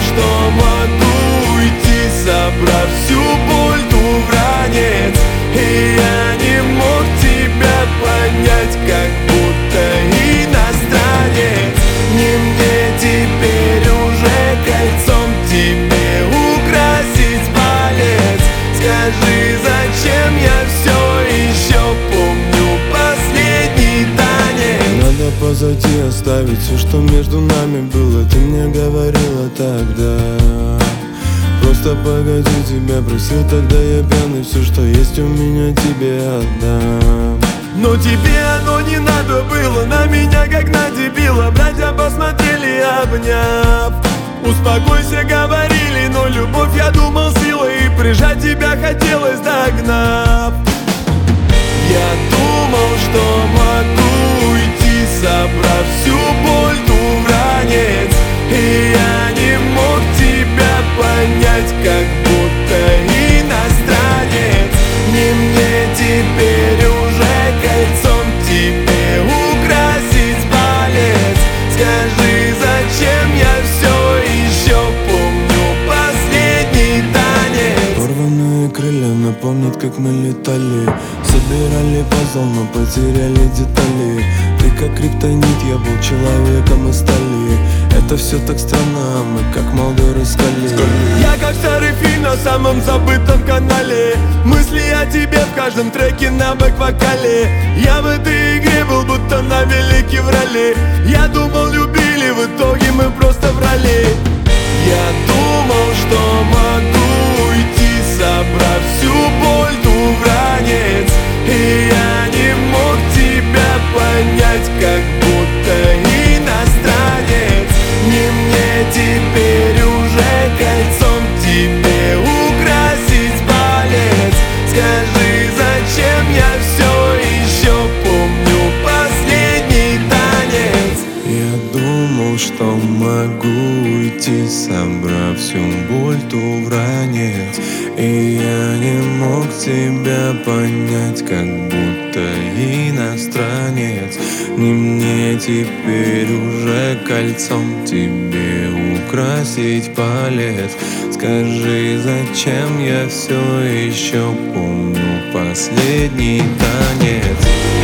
что могу уйти, собрав всю боль ту в ранец. И я не мог тебя понять, как будто иностранец. Не мне теперь уже кольцом тебе украсить палец. Скажи, зачем я все еще помню последний танец? Надо позади оставить все, что между нами было. Ты мне говорила тогда: просто погоди, тебя просил тогда я пьяный. Все, что есть у меня, тебе отдам. Но тебе оно не надо было, на меня как на дебила. Братья посмотрели, обняв. Успокойся, говорили, но любовь, я думал, сила. И прижать тебя хотелось, догнав. Я думал, что могу уйти, собрав всю боль ту в ранец. И я не мог тебя понять, как будто иностранец. Не мне теперь уже кольцом тебе украсить палец. Скажи, зачем я все еще помню последний танец? Порванные крылья напомнят, как мы летали. Собирали пазл, но потеряли детали. Ты как криптонит, я был человеком из стали. Это все так странно, мы как Молдоры скали. Я как старый фильм на самом забытом канале. Мысли о тебе в каждом треке на бэк-вокале. Я в этой игре был будто на велике в роли. Я думал, любили, в итоге мы просто врали. Я думал, что могу уйти, собрав всю боль ту в ранец. И я не мог тебя понять, как будто иностранец. Не мне теперь уже кольцом тебе украсить палец. Скажи, зачем я все еще помню последний танец? Я думал, что могу уйти, собрав всю боль ту в ранец. И я не мог тебя понять, как будто иностранец. Не мне теперь уже кольцом тебе украсить палец. Скажи, зачем я все еще помню последний танец?